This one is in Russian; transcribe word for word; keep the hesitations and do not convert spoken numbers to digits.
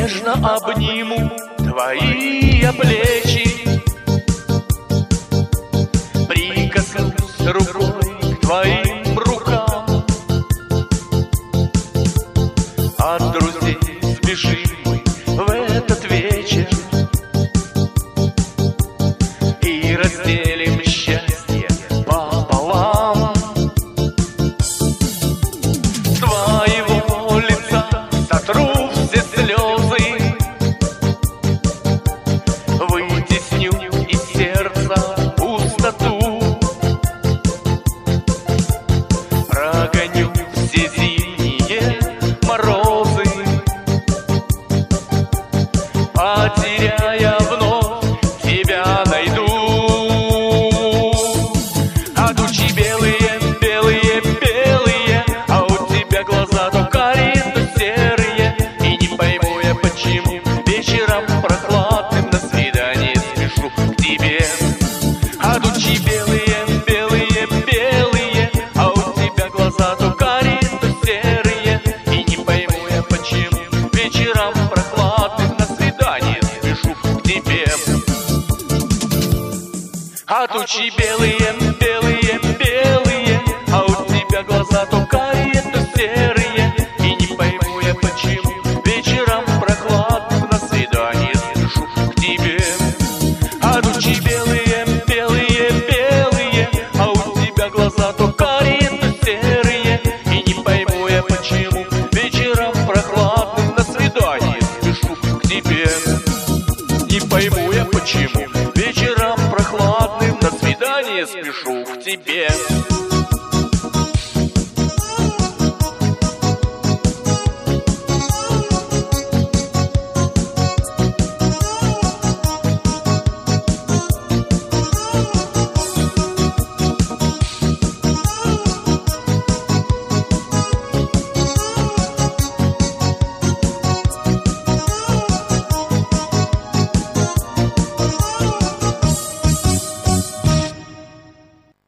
нежно обниму твои плечи, прикоснусь рукой к твоим рукам. От друзей сбежим мы в этот вечер и разделим счастье пополам. С твоего лица сотру все слезы, вытесню из сердца пустоту, прогоню все зимние морозы, потеряя вновь тебя найду. А тучи белые, белые, белые, а у тебя глаза то карие, то серые. И не пойму я, почему вечером прохладным на свидание спешу к тебе. А тучи белые, белые, белые, а у тебя глаза то карие, то серые. И не пойму я, почему вечером прохладным на свидание спешу к тебе. А тучи белые, белые, белые, а у тебя глаза то карие, то серые. И не пойму я, почему вечером прохладным на свидание спешу к тебе. А тучи белые, белые, белые, а у тебя глаза то карие, то серые. И не пойму я, почему вечером прохладным на свидание спешу к тебе. Не пойму я, почему вечером прохладным на свидание спешу к тебе.